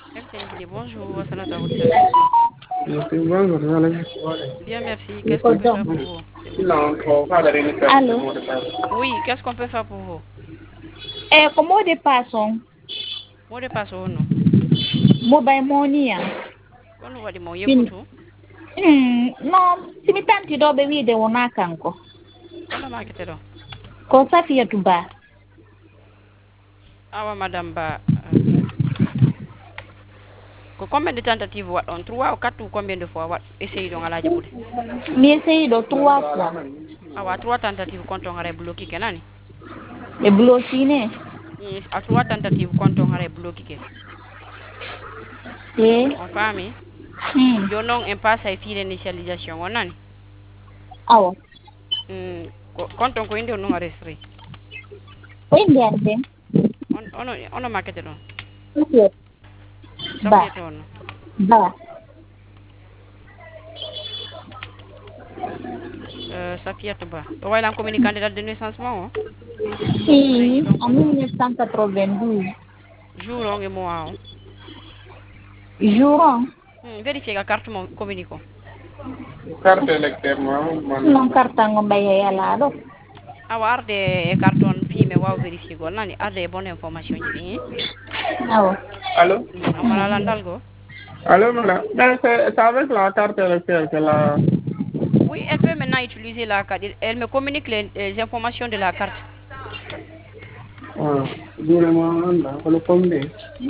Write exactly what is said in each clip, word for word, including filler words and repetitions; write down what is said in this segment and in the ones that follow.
M T N Guinée, bonjour, Assalata à votre service. Bien, merci. Qu'est-ce qu'on peut faire pour vous, s'il vous plaît? Allô? Oui, qu'est-ce qu'on peut faire pour vous? Eh, comment de passons? Mot de passe ou non? Mobile money. Kon wadi mo Fin. yekutu. Hmm, no, si mi tanti do be wi de wona kanko. Kono makete do. Ko Safiya Tuba. Awa madame Ba. euh, ko combien de tentatives wat on? Trois ou quatre ou combien de fois wat essaye donc à la jabude? Mi essayi do trois fois. Awa trois tentatives konton ngare bloqué kenani? E bloquine. Mm, a trois tentatives konton ngare bloqué ke. Eh. On fami? Hmm. Yo non impasse ay file initialisation onani? Awo. Mm, ko konton ko inde non arrêté. O inde arde. On ono ono makete do. Safiya. Ba. Safiya to no. Ba. Euh, Safia Touba. To waylan communicant de date de naissance mo? Si, Résidence en ono. mille neuf cent quatre-vingt-douze. Jour on et mois on. Jour. Hmm, vérifier la carte mo communico. Carte électeur mo Non kartango mbaye yala do. Awa arde e carton fi me waw vérifier go nani arde e bonne information jidi. Awo. Allô? Hmm, on mala landal go. Allô, madame. Ben, c'est c'est avec la carte électeur que la... Oui, elle peut maintenant utiliser la carte. Elle me communique les, les informations de la carte. Ah, dis-moi, là, le combien?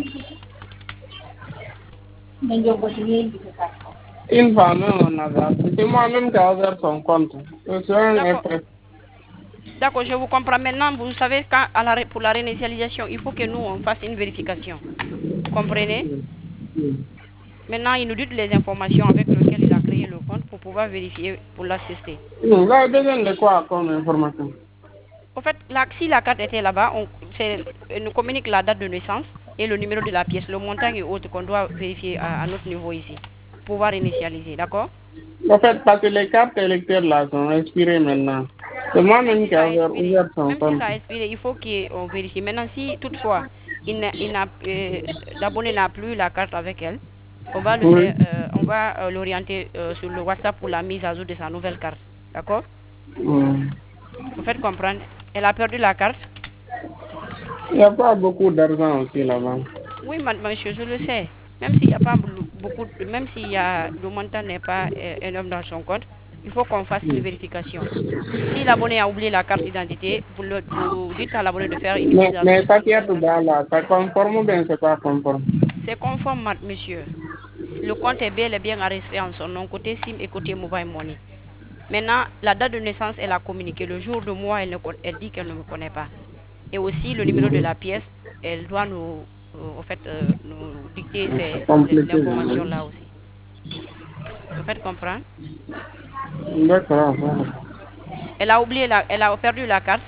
Une femme, on a c'est moi-même qui a ouvert son compte. C'est un D'accord. effet. D'accord, je vous comprends maintenant. Vous savez, quand à la, pour la réinitialisation, il faut que nous, on fasse une vérification. Vous comprenez? Maintenant, il nous dit les informations avec lesquelles il a créé le compte pour pouvoir vérifier, pour l'assister. Non, là, besoin de quoi comme information? En fait, là, si la carte était là-bas, on, elle nous communique la date de naissance et le numéro de la pièce, le montant et autres qu'on doit vérifier à, à notre niveau ici, pour pouvoir initialiser, d'accord? En fait, parce que les cartes électeurs là sont expirées maintenant. C'est Même moi-même si qui ça a a ouvert, expiré, ouvert son même si compte. ça a expiré, il faut qu'on vérifie. Maintenant, si toutefois, il n'a, il n'a, euh, l'abonné n'a plus la carte avec elle, on va le Oui. faire, euh, on va euh, l'orienter euh, sur le WhatsApp pour la mise à jour de sa nouvelle carte, d'accord? Hmm. Vous faites comprendre, elle a perdu la carte. Il n'y a pas beaucoup d'argent aussi là-bas. Oui, monsieur, je le sais. Même s'il n'y a pas beaucoup, même s'il y a le montant n'est pas euh, énorme dans son compte, il faut qu'on fasse une vérification. Si l'abonné a oublié la carte d'identité, vous, le- vous dites à l'abonné de faire une mise Mais, à jour mais ça sur qui est sa tout carte. bas là, ça conforme ou bien c'est pas conforme? C'est conforme, ma- monsieur. Le compte est bel et bien enregistré en son nom, côté SIM et côté mobile money. Maintenant, la date de naissance, elle a communiqué. Le jour de mois, elle, ne con- elle dit qu'elle ne me connaît pas. Et aussi, le numéro de la pièce, elle doit nous, euh, en fait, euh, nous dicter C'est ces- compliqué. l'information Hein? là aussi. Vous faites comprendre? D'accord. Voilà. Elle a oublié, la, elle a perdu la carte.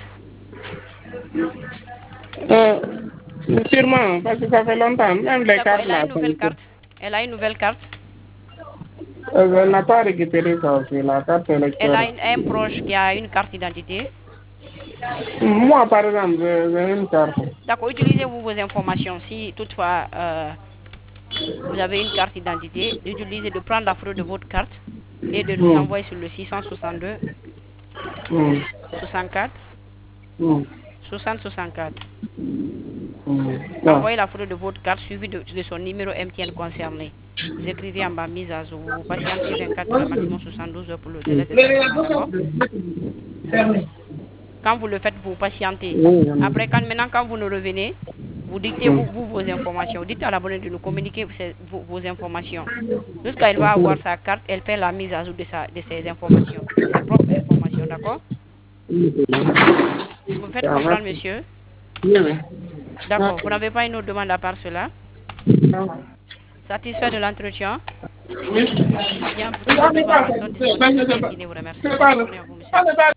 Euh, sûrement, parce que ça fait longtemps, même les D'accord, cartes elle a là une sont nouvelle ici. carte. Elle a une nouvelle carte. Euh, elle n'a pas récupéré ça aussi, la carte Elle électeur. a une- un proche qui a une carte d'identité. Moi, par exemple, j'ai j'ai une carte. D'accord, utilisez-vous vos informations. Si toutefois euh, vous avez une carte d'identité, utilisez de prendre la photo de votre carte et de nous Hmm. envoyer sur le six cent soixante-deux Hmm. soixante-quatre Hmm. soixante soixante-quatre. Hmm. Non. Envoyez la photo de votre carte suivie de, de son numéro M T N concerné. Vous écrivez en bas mise à jour. Vous patientez vingt-quatre heures, maximum soixante-douze heures pour le délai de traitement, d'accord? Quand vous le faites, vous patientez. Oui, oui. Après, quand, maintenant, quand vous nous revenez, vous dictez Hmm. vous, vous vos informations. Vous dites à l'abonné de nous communiquer ces- vos, vos informations. Jusqu'à elle va avoir sa carte, elle fait la mise à jour de, sa, de ses informations, de ses propres informations, d'accord? Vous me faites Ça va. comprendre, monsieur? Bien, hein. D'accord. Vous n'avez pas une autre demande à part cela? Satisfait de l'entretien? Oui. Bien, pour toute votre information, disponible. M T N Guinée vous remercie. Bonne journée à vous, monsieur.